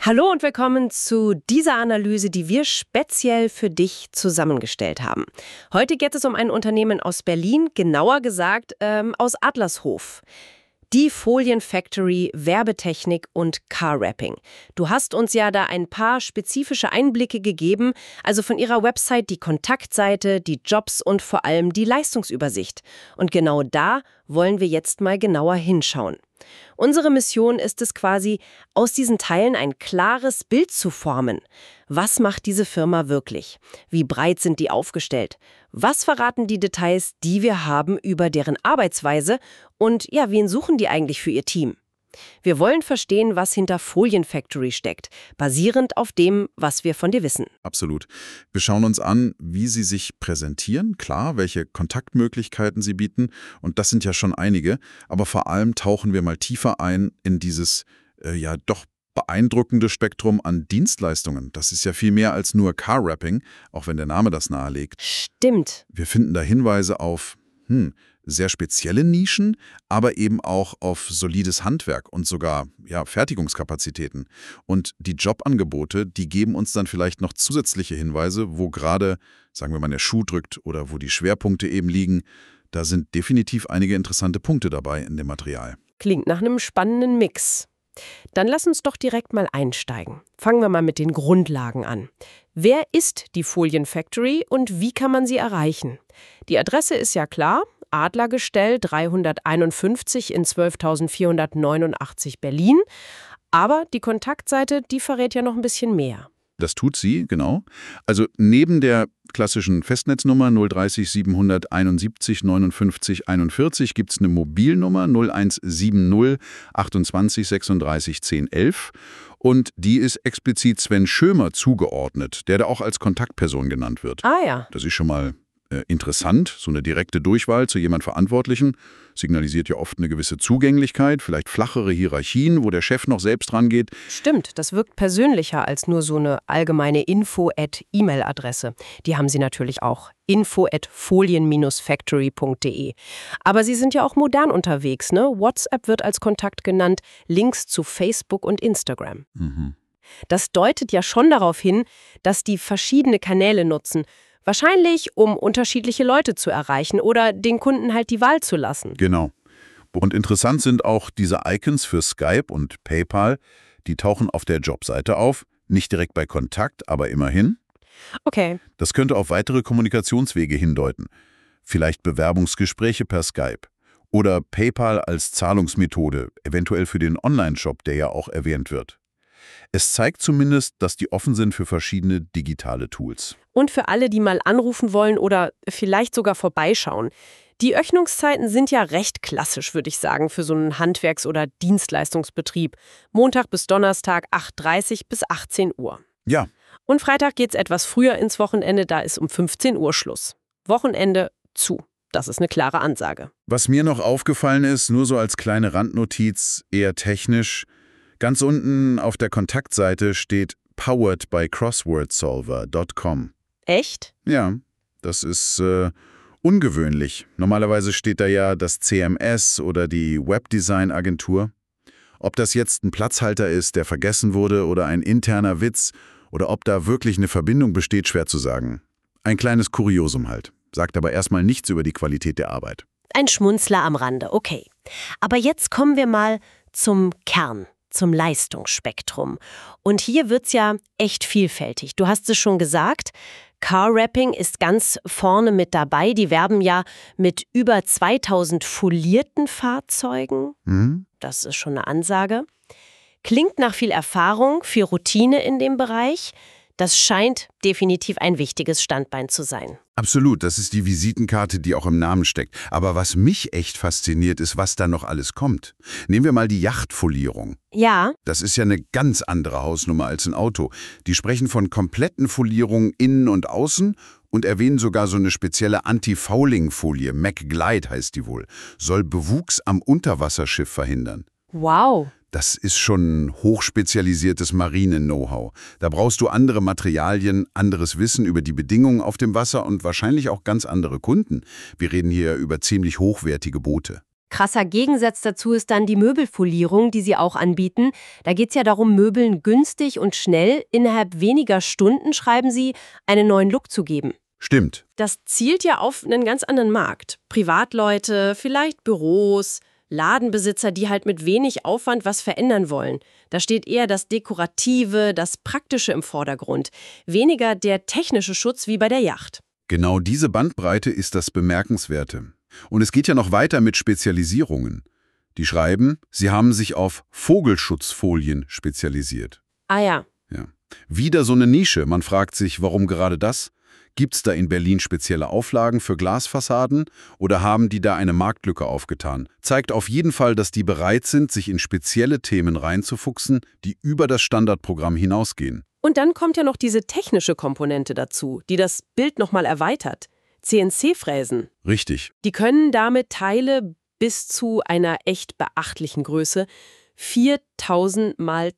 Hallo und willkommen zu dieser Analyse, die wir speziell für dich zusammengestellt haben. Heute geht es um ein Unternehmen aus Berlin, genauer gesagt aus Adlershof. Die Folienfactory, Werbetechnik und Car-Wrapping. Du hast uns ja da ein paar spezifische Einblicke gegeben, also von ihrer Website die Kontaktseite, die Jobs und vor allem die Leistungsübersicht. Und genau da wollen wir jetzt mal genauer hinschauen. Unsere Mission ist es quasi, aus diesen Teilen ein klares Bild zu formen. Was macht diese Firma wirklich? Wie breit sind die aufgestellt? Was verraten die Details, die wir haben über deren Arbeitsweise? Und ja, wen suchen die eigentlich für ihr Team? Wir wollen verstehen, was hinter Folienfactory steckt, basierend auf dem, was wir von dir wissen. Absolut. Wir schauen uns an, wie sie sich präsentieren, klar, welche Kontaktmöglichkeiten sie bieten, und das sind ja schon einige, aber vor allem tauchen wir mal tiefer ein in dieses, doch beeindruckende Spektrum an Dienstleistungen. Das ist ja viel mehr als nur Car-Wrapping, auch wenn der Name das nahelegt. Stimmt. Wir finden da Hinweise auf, sehr spezielle Nischen, aber eben auch auf solides Handwerk und sogar Fertigungskapazitäten. Und die Jobangebote, die geben uns dann vielleicht noch zusätzliche Hinweise, wo gerade, sagen wir mal, der Schuh drückt oder wo die Schwerpunkte eben liegen. Da sind definitiv einige interessante Punkte dabei in dem Material. Klingt nach einem spannenden Mix. Dann lass uns doch direkt mal einsteigen. Fangen wir mal mit den Grundlagen an. Wer ist die Folienfactory und wie kann man sie erreichen? Die Adresse ist ja klar: Adlergestell 351 in 12.489 Berlin. Aber die Kontaktseite, die verrät ja noch ein bisschen mehr. Das tut sie, genau. Also neben der klassischen Festnetznummer 030 771 59 41 gibt es eine Mobilnummer 0170 28 36 10 11. Und die ist explizit Sven Schömer zugeordnet, der da auch als Kontaktperson genannt wird. Ah ja. Das ist schon mal interessant, so eine direkte Durchwahl zu jemand Verantwortlichen, signalisiert ja oft eine gewisse Zugänglichkeit, vielleicht flachere Hierarchien, wo der Chef noch selbst rangeht. Stimmt, das wirkt persönlicher als nur so eine allgemeine Info@E-Mail-Adresse. Die haben sie natürlich auch. info@folien-factory.de. Aber sie sind ja auch modern unterwegs, ne? WhatsApp wird als Kontakt genannt, Links zu Facebook und Instagram. Das deutet ja schon darauf hin, dass die verschiedene Kanäle nutzen. Wahrscheinlich, um unterschiedliche Leute zu erreichen oder den Kunden halt die Wahl zu lassen. Genau. Und interessant sind auch diese Icons für Skype und PayPal. Die tauchen auf der Jobseite auf. Nicht direkt bei Kontakt, aber immerhin. Okay. Das könnte auf weitere Kommunikationswege hindeuten. Vielleicht Bewerbungsgespräche per Skype. Oder PayPal als Zahlungsmethode, eventuell für den Online-Shop, der ja auch erwähnt wird. Es zeigt zumindest, dass die offen sind für verschiedene digitale Tools. Und für alle, die mal anrufen wollen oder vielleicht sogar vorbeischauen. Die Öffnungszeiten sind ja recht klassisch, würde ich sagen, für so einen Handwerks- oder Dienstleistungsbetrieb. Montag bis Donnerstag 8:30 bis 18 Uhr. Ja. Und Freitag geht's etwas früher ins Wochenende, da ist um 15 Uhr Schluss. Wochenende zu. Das ist eine klare Ansage. Was mir noch aufgefallen ist, nur so als kleine Randnotiz, eher technisch: Ganz unten auf der Kontaktseite steht powered by crosswordsolver.com. Echt? Ja, das ist ungewöhnlich. Normalerweise steht da ja das CMS oder die Webdesign-Agentur. Ob das jetzt ein Platzhalter ist, der vergessen wurde, oder ein interner Witz, oder ob da wirklich eine Verbindung besteht, schwer zu sagen. Ein kleines Kuriosum halt. Sagt aber erstmal nichts über die Qualität der Arbeit. Ein Schmunzler am Rande, okay. Aber jetzt kommen wir mal zum Kern. Zum Leistungsspektrum. Und hier wird's ja echt vielfältig. Du hast es schon gesagt, Car-Wrapping ist ganz vorne mit dabei. Die werben ja mit über 2000 folierten Fahrzeugen. Das ist schon eine Ansage. Klingt nach viel Erfahrung, viel Routine in dem Bereich. Das scheint definitiv ein wichtiges Standbein zu sein. Absolut, das ist die Visitenkarte, die auch im Namen steckt. Aber was mich echt fasziniert, ist, was da noch alles kommt. Nehmen wir mal die Yachtfolierung. Ja. Das ist ja eine ganz andere Hausnummer als ein Auto. Die sprechen von kompletten Folierungen innen und außen und erwähnen sogar so eine spezielle Anti-Fouling-Folie, MacGlide heißt die wohl, soll Bewuchs am Unterwasserschiff verhindern. Wow. Das ist schon hochspezialisiertes Marine-Know-how. Da brauchst du andere Materialien, anderes Wissen über die Bedingungen auf dem Wasser und wahrscheinlich auch ganz andere Kunden. Wir reden hier über ziemlich hochwertige Boote. Krasser Gegensatz dazu ist dann die Möbelfolierung, die sie auch anbieten. Da geht es ja darum, Möbeln günstig und schnell innerhalb weniger Stunden, schreiben sie, einen neuen Look zu geben. Stimmt. Das zielt ja auf einen ganz anderen Markt. Privatleute, vielleicht Büros, Ladenbesitzer, die halt mit wenig Aufwand was verändern wollen. Da steht eher das Dekorative, das Praktische im Vordergrund. Weniger der technische Schutz wie bei der Yacht. Genau diese Bandbreite ist das Bemerkenswerte. Und es geht ja noch weiter mit Spezialisierungen. Die schreiben, sie haben sich auf Vogelschutzfolien spezialisiert. Ah ja. Ja. Wieder so eine Nische. Man fragt sich, warum gerade das? Gibt's da in Berlin spezielle Auflagen für Glasfassaden oder haben die da eine Marktlücke aufgetan? Zeigt auf jeden Fall, dass die bereit sind, sich in spezielle Themen reinzufuchsen, die über das Standardprogramm hinausgehen. Und dann kommt ja noch diese technische Komponente dazu, die das Bild nochmal erweitert. CNC-Fräsen. Richtig. Die können damit Teile bis zu einer echt beachtlichen Größe, 4000 mal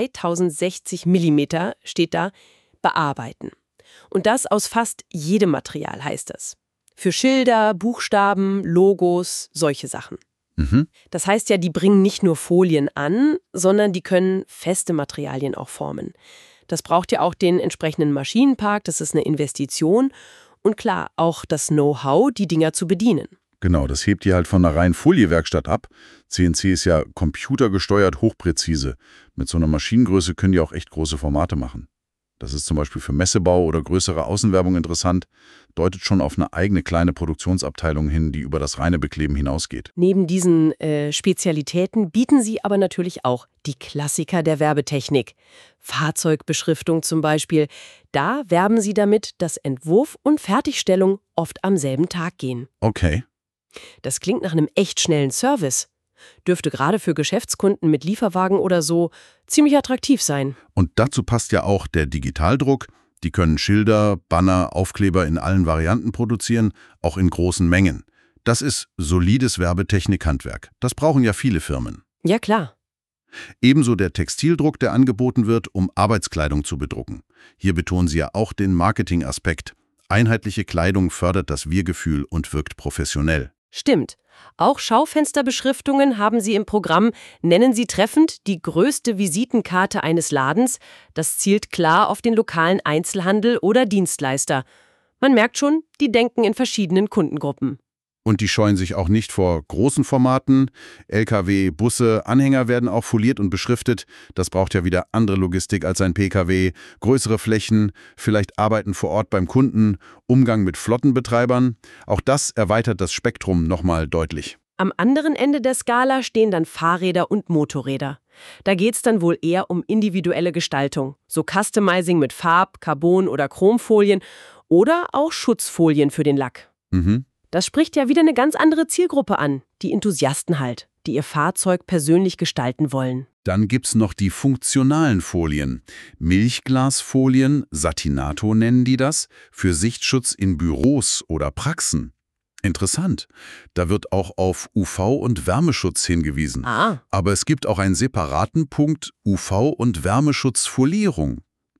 2060 Millimeter, steht da, bearbeiten. Und das aus fast jedem Material, heißt es. Für Schilder, Buchstaben, Logos, solche Sachen. Mhm. Das heißt ja, die bringen nicht nur Folien an, sondern die können feste Materialien auch formen. Das braucht ja auch den entsprechenden Maschinenpark, das ist eine Investition. Und klar, auch das Know-how, die Dinger zu bedienen. Genau, das hebt die halt von einer reinen Foliewerkstatt ab. CNC ist ja computergesteuert hochpräzise. Mit so einer Maschinengröße können die auch echt große Formate machen. Das ist zum Beispiel für Messebau oder größere Außenwerbung interessant, deutet schon auf eine eigene kleine Produktionsabteilung hin, die über das reine Bekleben hinausgeht. Neben diesen Spezialitäten bieten sie aber natürlich auch die Klassiker der Werbetechnik. Fahrzeugbeschriftung zum Beispiel. Da werben sie damit, dass Entwurf und Fertigstellung oft am selben Tag gehen. Okay. Das klingt nach einem echt schnellen Service. Dürfte gerade für Geschäftskunden mit Lieferwagen oder so ziemlich attraktiv sein. Und dazu passt ja auch der Digitaldruck. Die können Schilder, Banner, Aufkleber in allen Varianten produzieren, auch in großen Mengen. Das ist solides Werbetechnik-Handwerk. Das brauchen ja viele Firmen. Ja, klar. Ebenso der Textildruck, der angeboten wird, um Arbeitskleidung zu bedrucken. Hier betonen sie ja auch den Marketingaspekt. Einheitliche Kleidung fördert das Wir-Gefühl und wirkt professionell. Stimmt. Auch Schaufensterbeschriftungen haben sie im Programm, nennen sie treffend die größte Visitenkarte eines Ladens. Das zielt klar auf den lokalen Einzelhandel oder Dienstleister. Man merkt schon, die denken in verschiedenen Kundengruppen. Und die scheuen sich auch nicht vor großen Formaten. LKW, Busse, Anhänger werden auch foliert und beschriftet. Das braucht ja wieder andere Logistik als ein PKW. Größere Flächen, vielleicht Arbeiten vor Ort beim Kunden, Umgang mit Flottenbetreibern. Auch das erweitert das Spektrum nochmal deutlich. Am anderen Ende der Skala stehen dann Fahrräder und Motorräder. Da geht's dann wohl eher um individuelle Gestaltung. So Customizing mit Farb-, Carbon- oder Chromfolien oder auch Schutzfolien für den Lack. Mhm. Das spricht ja wieder eine ganz andere Zielgruppe an, die Enthusiasten halt, die ihr Fahrzeug persönlich gestalten wollen. Dann gibt's noch die funktionalen Folien. Milchglasfolien, Satinato nennen die das, für Sichtschutz in Büros oder Praxen. Interessant. Da wird auch auf UV- und Wärmeschutz hingewiesen. Ah, Aber es gibt auch einen separaten Punkt UV- und Wärmeschutzfolierung.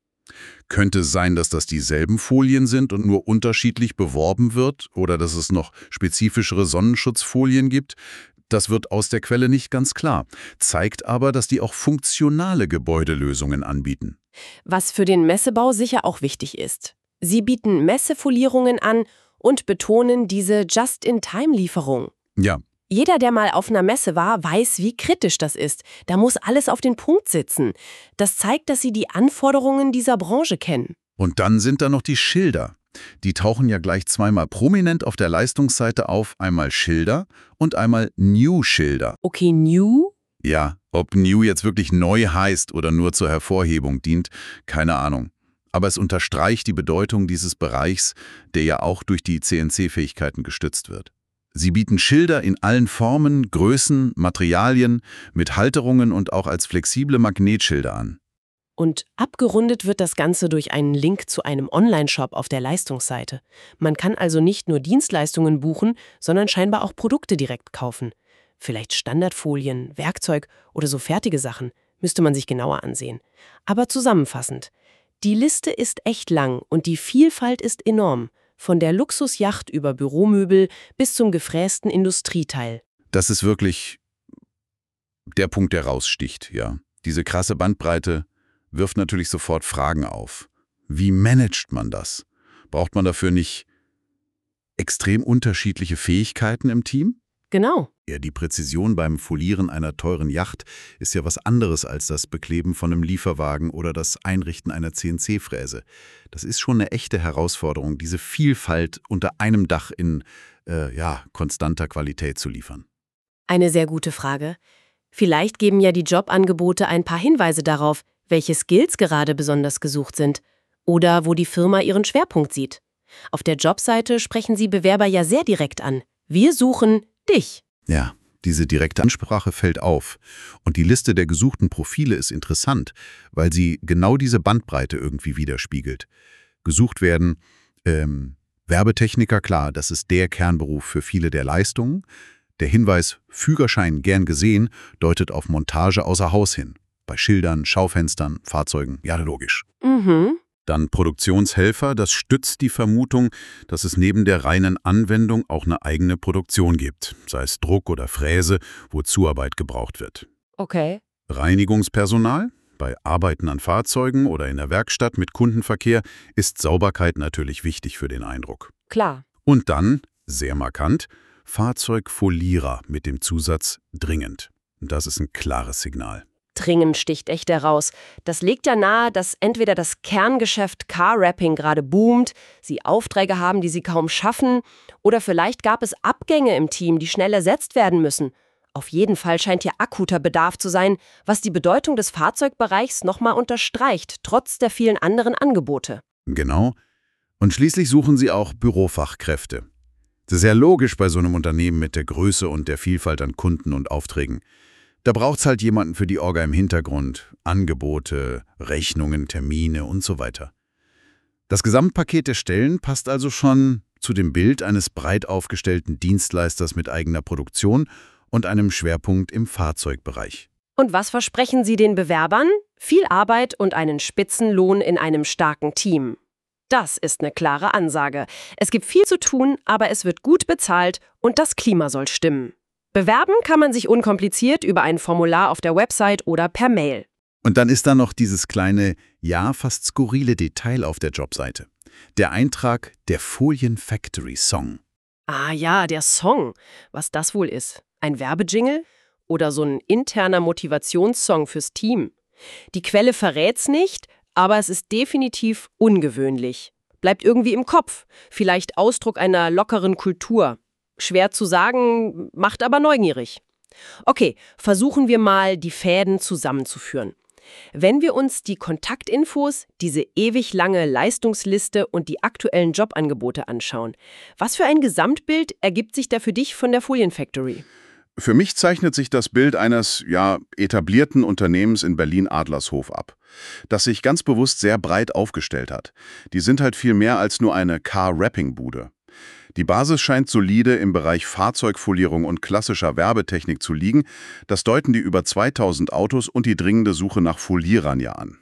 Könnte es sein, dass das dieselben Folien sind und nur unterschiedlich beworben wird oder dass es noch spezifischere Sonnenschutzfolien gibt? Das wird aus der Quelle nicht ganz klar, zeigt aber, dass die auch funktionale Gebäudelösungen anbieten. was für den Messebau sicher auch wichtig ist. Sie bieten Messefolierungen an und betonen diese Just-in-Time-Lieferung. Ja, Jeder, der mal auf einer Messe war, weiß, wie kritisch das ist. Da muss alles auf den Punkt sitzen. Das zeigt, dass sie die Anforderungen dieser Branche kennen. und dann sind da noch die Schilder. Die tauchen ja gleich zweimal prominent auf der Leistungsseite auf, einmal Schilder und einmal New-Schilder. Okay, New? Ja, ob New jetzt wirklich neu heißt oder nur zur Hervorhebung dient, keine Ahnung. Aber es unterstreicht die Bedeutung dieses Bereichs, der ja auch durch die CNC-Fähigkeiten gestützt wird. Sie bieten Schilder in allen Formen, Größen, Materialien, mit Halterungen und auch als flexible Magnetschilder an. Und abgerundet wird das Ganze durch einen Link zu einem Online-Shop auf der Leistungsseite. Man kann also nicht nur Dienstleistungen buchen, sondern scheinbar auch Produkte direkt kaufen. Vielleicht Standardfolien, Werkzeug oder so fertige Sachen, müsste man sich genauer ansehen. Aber zusammenfassend, die Liste ist echt lang und die Vielfalt ist enorm. Von der Luxusjacht über Büromöbel bis zum gefrästen Industrieteil. Das ist wirklich der Punkt, der raussticht, ja. Diese krasse Bandbreite wirft natürlich sofort Fragen auf. Wie managt man das? Braucht man dafür nicht extrem unterschiedliche Fähigkeiten im Team? Genau. Ja, die Präzision beim Folieren einer teuren Yacht ist ja was anderes als das Bekleben von einem Lieferwagen oder das Einrichten einer CNC-Fräse. Das ist schon eine echte Herausforderung, diese Vielfalt unter einem Dach in konstanter Qualität zu liefern. Eine sehr gute Frage. Vielleicht geben ja die Jobangebote ein paar Hinweise darauf, welche Skills gerade besonders gesucht sind oder wo die Firma ihren Schwerpunkt sieht. Auf der Jobseite sprechen sie Bewerber ja sehr direkt an. Wir suchen dich. Ja, diese direkte Ansprache fällt auf. Und die Liste der gesuchten Profile ist interessant, weil sie genau diese Bandbreite irgendwie widerspiegelt. Gesucht werden Werbetechniker, klar, das ist der Kernberuf für viele der Leistungen. Der Hinweis Führerschein gern gesehen deutet auf Montage außer Haus hin. Bei Schildern, Schaufenstern, Fahrzeugen, ja logisch. Dann Produktionshelfer, das stützt die Vermutung, dass es neben der reinen Anwendung auch eine eigene Produktion gibt, sei es Druck oder Fräse, wo Zuarbeit gebraucht wird. Okay. Reinigungspersonal, bei Arbeiten an Fahrzeugen oder in der Werkstatt mit Kundenverkehr ist Sauberkeit natürlich wichtig für den Eindruck. Klar. Und dann, sehr markant, Fahrzeugfolierer mit dem Zusatz dringend. Das ist ein klares Signal. Dringend sticht echt heraus. Das legt ja nahe, dass entweder das Kerngeschäft Car-Wrapping gerade boomt, sie Aufträge haben, die sie kaum schaffen, oder vielleicht gab es Abgänge im Team, die schnell ersetzt werden müssen. Auf jeden Fall scheint hier akuter Bedarf zu sein, was die Bedeutung des Fahrzeugbereichs nochmal unterstreicht, trotz der vielen anderen Angebote. Genau. Und schließlich suchen sie auch Bürofachkräfte. Das ist ja logisch bei so einem Unternehmen mit der Größe und der Vielfalt an Kunden und Aufträgen. Da braucht's halt jemanden für die Orga im Hintergrund, Angebote, Rechnungen, Termine und so weiter. Das Gesamtpaket der Stellen passt also schon zu dem Bild eines breit aufgestellten Dienstleisters mit eigener Produktion und einem Schwerpunkt im Fahrzeugbereich. Und was versprechen Sie den Bewerbern? Viel Arbeit und einen Spitzenlohn in einem starken Team. Das ist eine klare Ansage. Es gibt viel zu tun, aber es wird gut bezahlt und das Klima soll stimmen. Bewerben kann man sich unkompliziert über ein Formular auf der Website oder per Mail. Und dann ist da noch dieses kleine, ja fast skurrile Detail auf der Jobseite. Der Eintrag der Folien Factory Song. Ah ja, der Song. Was das wohl ist? Ein Werbejingle? Oder so ein interner Motivationssong fürs Team? Die Quelle verrät's nicht, aber es ist definitiv ungewöhnlich. Bleibt irgendwie im Kopf. Vielleicht Ausdruck einer lockeren Kultur. Schwer zu sagen, macht aber neugierig. Okay, versuchen wir mal, die Fäden zusammenzuführen. Wenn wir uns die Kontaktinfos, diese ewig lange Leistungsliste und die aktuellen Jobangebote anschauen, was für ein Gesamtbild ergibt sich da für dich von der Folienfactory? Für mich zeichnet sich das Bild eines, etablierten Unternehmens in Berlin-Adlershof ab, das sich ganz bewusst sehr breit aufgestellt hat. Die sind halt viel mehr als nur eine Car-Wrapping-Bude. Die Basis scheint solide im Bereich Fahrzeugfolierung und klassischer Werbetechnik zu liegen. Das deuten die über 2000 Autos und die dringende Suche nach Folierern ja an.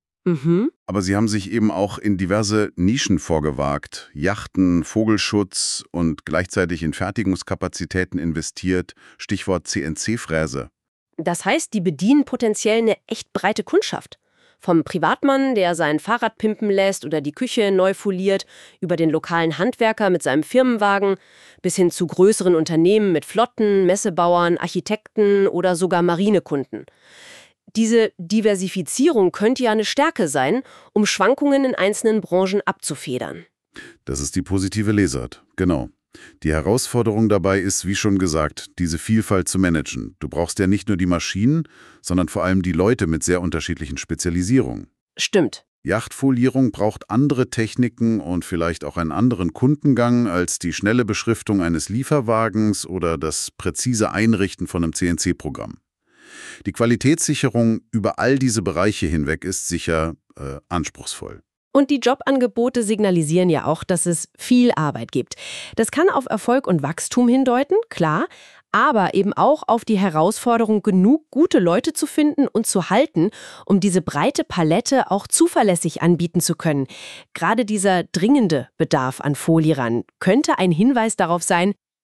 Aber sie haben sich eben auch in diverse Nischen vorgewagt, Yachten, Vogelschutz und gleichzeitig in Fertigungskapazitäten investiert, Stichwort CNC-Fräse. Das heißt, die bedienen potenziell eine echt breite Kundschaft. Vom Privatmann, der sein Fahrrad pimpen lässt oder die Küche neu foliert, über den lokalen Handwerker mit seinem Firmenwagen, bis hin zu größeren Unternehmen mit Flotten, Messebauern, Architekten oder sogar Marinekunden. Diese Diversifizierung könnte ja eine Stärke sein, um Schwankungen in einzelnen Branchen abzufedern. Das ist die positive Lesart, genau. Die Herausforderung dabei ist, wie schon gesagt, diese Vielfalt zu managen. Du brauchst ja nicht nur die Maschinen, sondern vor allem die Leute mit sehr unterschiedlichen Spezialisierungen. Stimmt. Yachtfolierung braucht andere Techniken und vielleicht auch einen anderen Kundengang als die schnelle Beschriftung eines Lieferwagens oder das präzise Einrichten von einem CNC-Programm. Die Qualitätssicherung über all diese Bereiche hinweg ist sicher anspruchsvoll. Und die Jobangebote signalisieren ja auch, dass es viel Arbeit gibt. Das kann auf Erfolg und Wachstum hindeuten, klar, aber eben auch auf die Herausforderung, genug gute Leute zu finden und zu halten, um diese breite Palette auch zuverlässig anbieten zu können. Gerade dieser dringende Bedarf an Folierern könnte ein Hinweis darauf sein,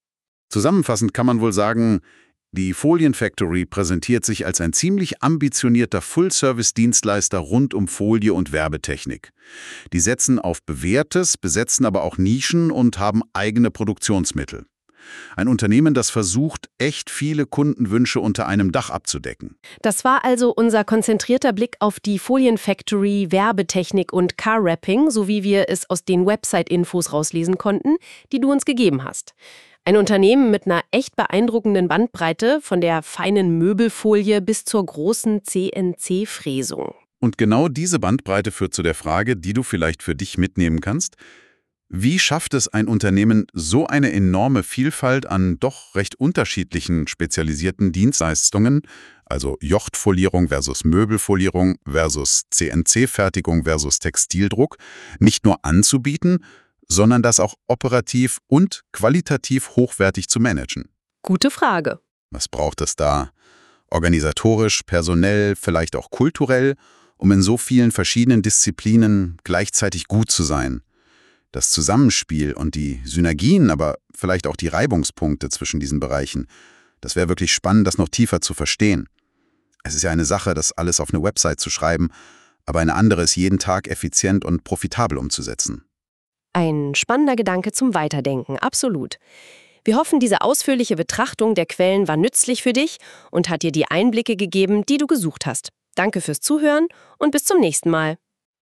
Zusammenfassend kann man wohl sagen, die Folien Factory präsentiert sich als ein ziemlich ambitionierter Full-Service-Dienstleister rund um Folie und Werbetechnik. Die setzen auf Bewährtes, besetzen aber auch Nischen und haben eigene Produktionsmittel. Ein Unternehmen, das versucht, echt viele Kundenwünsche unter einem Dach abzudecken. Das war also unser konzentrierter Blick auf die Folien Factory, Werbetechnik und Car-Wrapping, so wie wir es aus den Website-Infos rauslesen konnten, die du uns gegeben hast. Ein Unternehmen mit einer echt beeindruckenden Bandbreite, von der feinen Möbelfolie bis zur großen CNC-Fräsung. Und genau diese Bandbreite führt zu der Frage, die du vielleicht für dich mitnehmen kannst. Wie schafft es ein Unternehmen, so eine enorme Vielfalt an doch recht unterschiedlichen spezialisierten Dienstleistungen, also Jochtfolierung versus Möbelfolierung versus CNC-Fertigung versus Textildruck, nicht nur anzubieten, sondern das auch operativ und qualitativ hochwertig zu managen? Gute Frage. Was braucht es da? Organisatorisch, personell, vielleicht auch kulturell, um in so vielen verschiedenen Disziplinen gleichzeitig gut zu sein? Das Zusammenspiel und die Synergien, aber vielleicht auch die Reibungspunkte zwischen diesen Bereichen, das wäre wirklich spannend, das noch tiefer zu verstehen. Es ist ja eine Sache, das alles auf eine Website zu schreiben, aber eine andere ist, jeden Tag effizient und profitabel umzusetzen. Ein spannender Gedanke zum Weiterdenken, absolut. Wir hoffen, diese ausführliche Betrachtung der Quellen war nützlich für dich und hat dir die Einblicke gegeben, die du gesucht hast. Danke fürs Zuhören und bis zum nächsten Mal.